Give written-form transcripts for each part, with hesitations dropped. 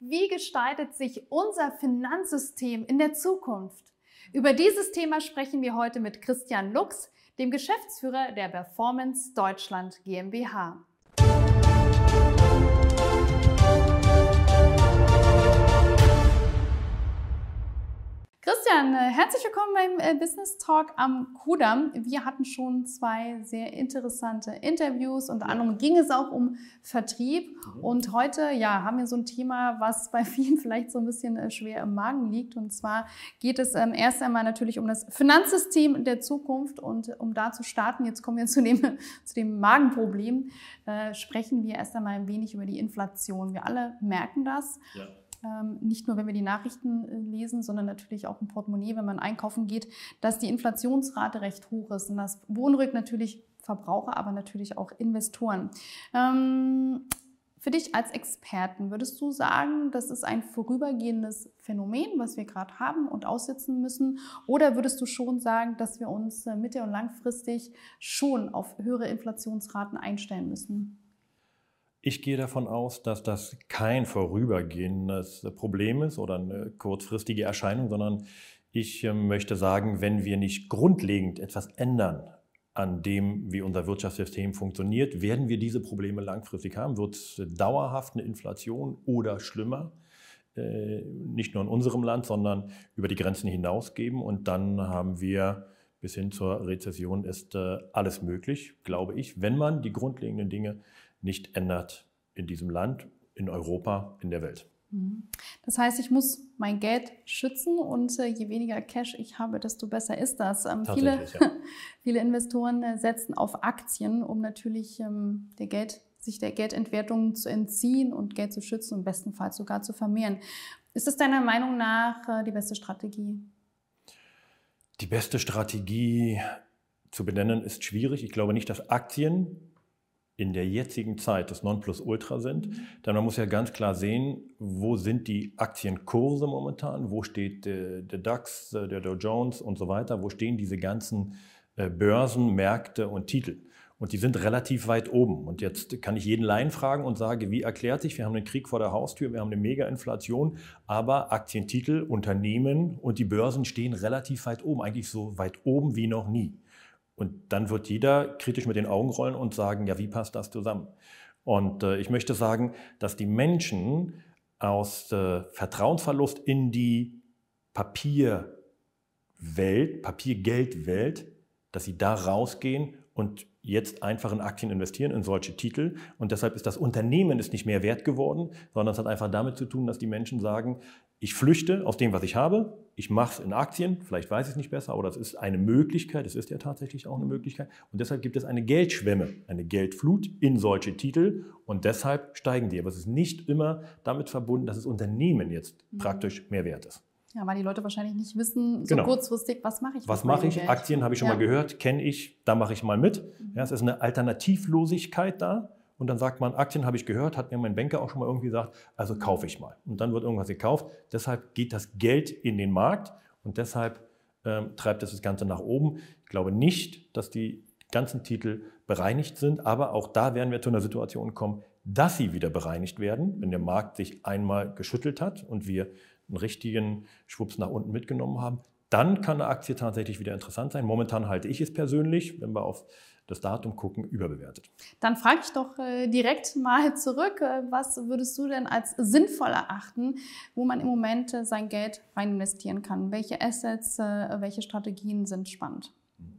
Wie gestaltet sich unser Finanzsystem in der Zukunft? Über dieses Thema sprechen wir heute mit Christian Lux, dem Geschäftsführer der Performance Deutschland GmbH. Christian, herzlich willkommen beim Business Talk am Kudamm. Wir hatten schon zwei sehr interessante Interviews. Unter anderem ging es auch um Vertrieb. Und heute haben wir so ein Thema, was bei vielen vielleicht so ein bisschen schwer im Magen liegt. Und zwar geht es erst einmal natürlich um das Finanzsystem der Zukunft. Und um da zu starten, jetzt kommen wir zu dem Magenproblem, sprechen wir erst einmal ein wenig über die Inflation. Wir alle merken das. Ja. Nicht nur, wenn wir die Nachrichten lesen, sondern natürlich auch im Portemonnaie, wenn man einkaufen geht, dass die Inflationsrate recht hoch ist. Und das beunruhigt natürlich Verbraucher, aber natürlich auch Investoren. Für dich als Experten, würdest du sagen, das ist ein vorübergehendes Phänomen, was wir gerade haben und aussitzen müssen? Oder würdest du schon sagen, dass wir uns mittel- und langfristig schon auf höhere Inflationsraten einstellen müssen? Ich gehe davon aus, dass das kein vorübergehendes Problem ist oder eine kurzfristige Erscheinung, sondern ich möchte sagen, wenn wir nicht grundlegend etwas ändern an dem, wie unser Wirtschaftssystem funktioniert, werden wir diese Probleme langfristig haben. Wird es dauerhaft eine Inflation oder schlimmer, nicht nur in unserem Land, sondern über die Grenzen hinaus geben. Und dann haben wir bis hin zur Rezession ist alles möglich, glaube ich, wenn man die grundlegenden Dinge nicht ändert in diesem Land, in Europa, in der Welt. Das heißt, ich muss mein Geld schützen und je weniger Cash ich habe, desto besser ist das. Viele Investoren setzen auf Aktien, um natürlich sich der Geldentwertung zu entziehen und Geld zu schützen und im besten Fall sogar zu vermehren. Ist das deiner Meinung nach die beste Strategie? Die beste Strategie zu benennen ist schwierig. Ich glaube nicht, dass Aktien in der jetzigen Zeit das Nonplusultra sind. Denn man muss ja ganz klar sehen, wo sind die Aktienkurse momentan, wo steht der DAX, der Dow Jones und so weiter, wo stehen diese ganzen Börsen, Märkte und Titel. Und die sind relativ weit oben. Und jetzt kann ich jeden Laien fragen und sage, wie erklärt sich, wir haben einen Krieg vor der Haustür, wir haben eine Mega-Inflation, aber Aktientitel, Unternehmen und die Börsen stehen relativ weit oben, eigentlich so weit oben wie noch nie. Und dann wird jeder kritisch mit den Augen rollen und sagen, ja, wie passt das zusammen? Und ich möchte sagen, dass die Menschen aus Vertrauensverlust in die Papiergeldwelt, dass sie da rausgehen und jetzt einfach in Aktien investieren, in solche Titel. Und deshalb ist das Unternehmen nicht mehr wert geworden, sondern es hat einfach damit zu tun, dass die Menschen sagen, ich flüchte aus dem, was ich habe, ich mache es in Aktien, vielleicht weiß ich es nicht besser, oder es ist eine Möglichkeit, es ist ja tatsächlich auch eine Möglichkeit. Und deshalb gibt es eine Geldschwemme, eine Geldflut in solche Titel und deshalb steigen die. Aber es ist nicht immer damit verbunden, dass das Unternehmen jetzt praktisch mehr wert ist. Ja, weil die Leute wahrscheinlich nicht wissen, so kurzfristig, was mache ich? Was mache ich? Geld? Aktien habe ich schon mal gehört, kenne ich, da mache ich mal mit. Ja, es ist eine Alternativlosigkeit da. Und dann sagt man, Aktien habe ich gehört, hat mir mein Banker auch schon mal irgendwie gesagt, also kaufe ich mal. Und dann wird irgendwas gekauft. Deshalb geht das Geld in den Markt und deshalb treibt das Ganze nach oben. Ich glaube nicht, dass die ganzen Titel bereinigt sind, aber auch da werden wir zu einer Situation kommen, dass sie wieder bereinigt werden, wenn der Markt sich einmal geschüttelt hat und wir einen richtigen Schwupps nach unten mitgenommen haben. Dann kann eine Aktie tatsächlich wieder interessant sein. Momentan halte ich es persönlich, wenn wir auf das Datum gucken, überbewertet. Dann frage ich doch direkt mal zurück. Was würdest du denn als sinnvoll erachten, wo man im Moment sein Geld rein investieren kann? Welche Assets, welche Strategien sind spannend?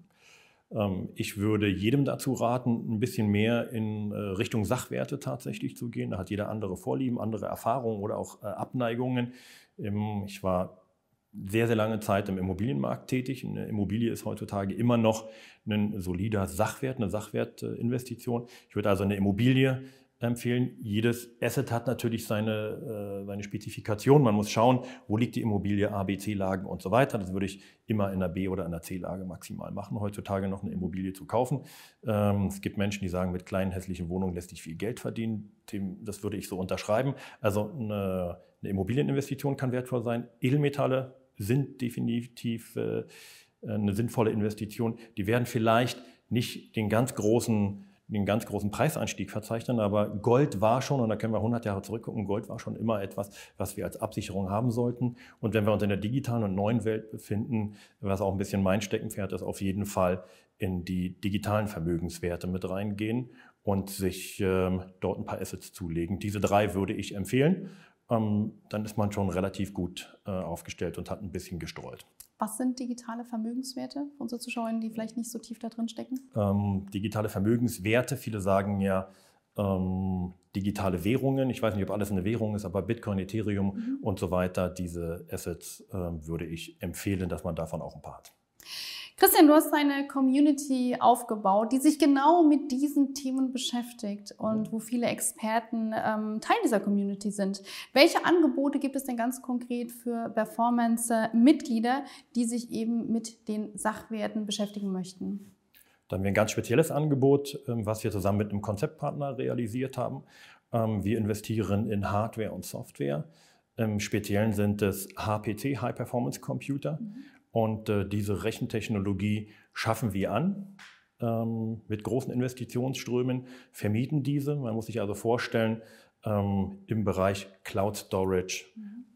Ich würde jedem dazu raten, ein bisschen mehr in Richtung Sachwerte tatsächlich zu gehen. Da hat jeder andere Vorlieben, andere Erfahrungen oder auch Abneigungen. Ich war sehr, sehr lange Zeit im Immobilienmarkt tätig. Eine Immobilie ist heutzutage immer noch ein solider Sachwert, eine Sachwertinvestition. Ich würde also eine Immobilie empfehlen. Jedes Asset hat natürlich seine Spezifikation. Man muss schauen, wo liegt die Immobilie, A, B, C-Lagen und so weiter. Das würde ich immer in einer B- oder in einer C-Lage maximal machen, heutzutage noch eine Immobilie zu kaufen. Es gibt Menschen, die sagen, mit kleinen, hässlichen Wohnungen lässt sich viel Geld verdienen. Das würde ich so unterschreiben. Also eine Immobilieninvestition kann wertvoll sein. Edelmetalle sind definitiv eine sinnvolle Investition. Die werden vielleicht nicht den ganz großen einen ganz großen Preisanstieg verzeichnen, aber Gold war schon, und da können wir 100 Jahre zurückgucken, Gold war schon immer etwas, was wir als Absicherung haben sollten. Und wenn wir uns in der digitalen und neuen Welt befinden, was auch ein bisschen mein Steckenpferd ist, auf jeden Fall in die digitalen Vermögenswerte mit reingehen und sich dort ein paar Assets zulegen. Diese 3 würde ich empfehlen. Dann ist man schon relativ gut aufgestellt und hat ein bisschen gestreut. Was sind digitale Vermögenswerte für unsere Zuschauer, die vielleicht nicht so tief da drin stecken? Digitale Vermögenswerte, viele sagen ja digitale Währungen. Ich weiß nicht, ob alles eine Währung ist, aber Bitcoin, Ethereum und so weiter, diese Assets würde ich empfehlen, dass man davon auch ein paar hat. Christian, du hast eine Community aufgebaut, die sich genau mit diesen Themen beschäftigt und wo viele Experten Teil dieser Community sind. Welche Angebote gibt es denn ganz konkret für Performance-Mitglieder, die sich eben mit den Sachwerten beschäftigen möchten? Da haben wir ein ganz spezielles Angebot, was wir zusammen mit einem Konzeptpartner realisiert haben. Wir investieren in Hardware und Software. Im Speziellen sind es HPC, High Performance Computer. Und diese Rechentechnologie schaffen wir an mit großen Investitionsströmen, vermieten diese. Man muss sich also vorstellen, im Bereich Cloud Storage,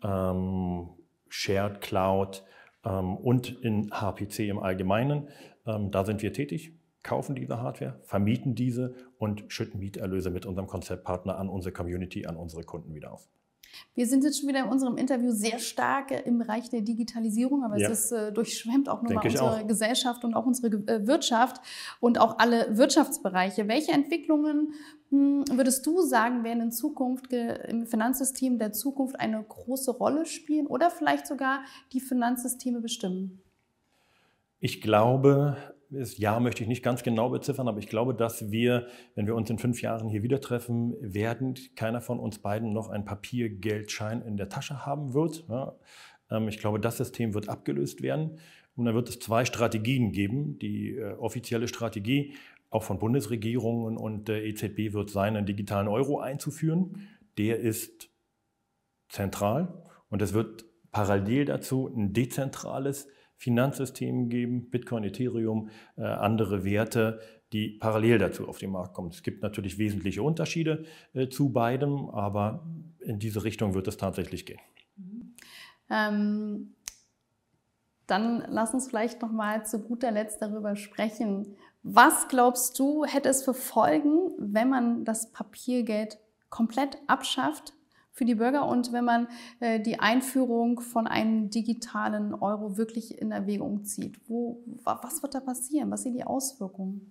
Shared Cloud und in HPC im Allgemeinen, da sind wir tätig, kaufen diese Hardware, vermieten diese und schütten Mieterlöse mit unserem Konzeptpartner an unsere Community, an unsere Kunden wieder aus. Wir sind jetzt schon wieder in unserem Interview sehr stark im Bereich der Digitalisierung, aber es ist, durchschwemmt auch nochmal unsere Gesellschaft und auch unsere Wirtschaft und auch alle Wirtschaftsbereiche. Welche Entwicklungen würdest du sagen, werden in Zukunft im Finanzsystem der Zukunft eine große Rolle spielen oder vielleicht sogar die Finanzsysteme bestimmen? Ich glaube, das Jahr möchte ich nicht ganz genau beziffern, aber ich glaube, dass wir, wenn wir uns in 5 Jahren hier wieder treffen, werden keiner von uns beiden noch einen Papiergeldschein in der Tasche haben wird. Ja, ich glaube, das System wird abgelöst werden. Und dann wird es 2 Strategien geben. Die offizielle Strategie, auch von Bundesregierungen und der EZB, wird sein, einen digitalen Euro einzuführen. Der ist zentral und es wird parallel dazu ein dezentrales Finanzsystem geben, Bitcoin, Ethereum, andere Werte, die parallel dazu auf den Markt kommen. Es gibt natürlich wesentliche Unterschiede zu beidem, aber in diese Richtung wird es tatsächlich gehen. Dann lass uns vielleicht noch mal zu guter Letzt darüber sprechen. Was glaubst du, hätte es für Folgen, wenn man das Papiergeld komplett abschafft für die Bürger und wenn man die Einführung von einem digitalen Euro wirklich in Erwägung zieht? Was wird da passieren? Was sind die Auswirkungen?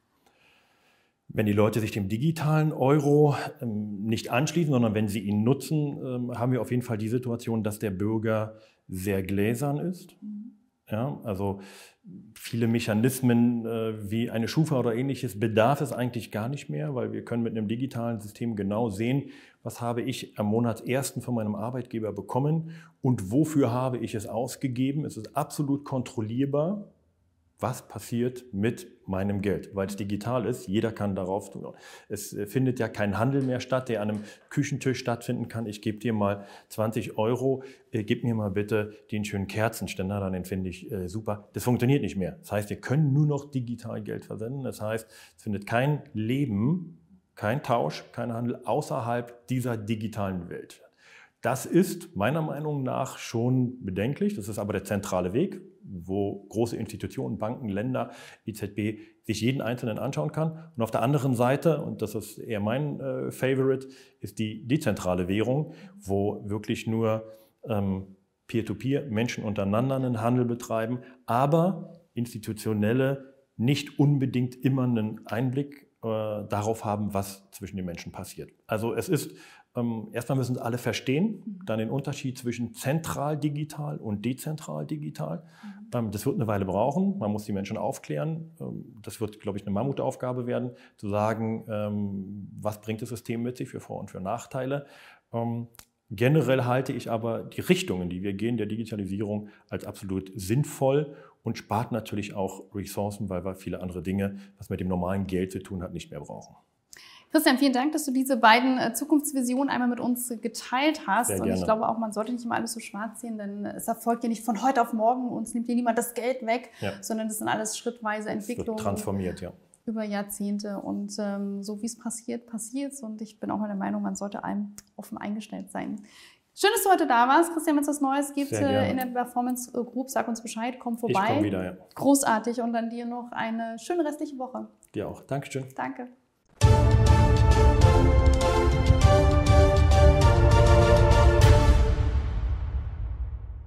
Wenn die Leute sich dem digitalen Euro nicht anschließen, sondern wenn sie ihn nutzen, haben wir auf jeden Fall die Situation, dass der Bürger sehr gläsern ist. Ja, also viele Mechanismen wie eine Schufa oder ähnliches bedarf es eigentlich gar nicht mehr, weil wir können mit einem digitalen System genau sehen, was habe ich am Monatsersten von meinem Arbeitgeber bekommen und wofür habe ich es ausgegeben. Es ist absolut kontrollierbar, was passiert mit meinem Geld, weil es digital ist. Jeder kann darauf tun. Es findet ja kein Handel mehr statt, der an einem Küchentisch stattfinden kann. Ich gebe dir mal 20 Euro, gib mir mal bitte den schönen Kerzenständer, dann den finde ich super. Das funktioniert nicht mehr. Das heißt, wir können nur noch digital Geld versenden. Das heißt, es findet kein Leben, kein Tausch, kein Handel außerhalb dieser digitalen Welt. Das ist meiner Meinung nach schon bedenklich. Das ist aber der zentrale Weg, wo große Institutionen, Banken, Länder, EZB sich jeden Einzelnen anschauen kann. Und auf der anderen Seite, und das ist eher mein Favorite, ist die dezentrale Währung, wo wirklich nur Peer-to-Peer Menschen untereinander einen Handel betreiben, aber Institutionelle nicht unbedingt immer einen Einblick darauf haben, was zwischen den Menschen passiert. Also es ist, erstmal müssen alle verstehen, dann den Unterschied zwischen zentral digital und dezentral digital. Das wird eine Weile brauchen, man muss die Menschen aufklären. Das wird, glaube ich, eine Mammutaufgabe werden, zu sagen, was bringt das System mit sich für Vor- und für Nachteile. Generell halte ich aber die Richtung, in die wir gehen, der Digitalisierung, als absolut sinnvoll und spart natürlich auch Ressourcen, weil wir viele andere Dinge, was mit dem normalen Geld zu tun hat, nicht mehr brauchen. Christian, vielen Dank, dass du diese beiden Zukunftsvisionen einmal mit uns geteilt hast. Sehr und gerne. Ich glaube auch, man sollte nicht immer alles so schwarz sehen, denn es erfolgt ja nicht von heute auf morgen, uns nimmt hier niemand das Geld weg, sondern das sind alles schrittweise Entwicklungen. Es wird transformiert, ja. über Jahrzehnte. Und so wie es passiert, passiert es. Und ich bin auch der Meinung, man sollte allem offen eingestellt sein. Schön, dass du heute da warst. Christian, wenn es was Neues gibt in der Performance Group, sag uns Bescheid, komm vorbei. Ich komme wieder, ja. Großartig. Und dann dir noch eine schöne restliche Woche. Dir auch. Dankeschön. Danke.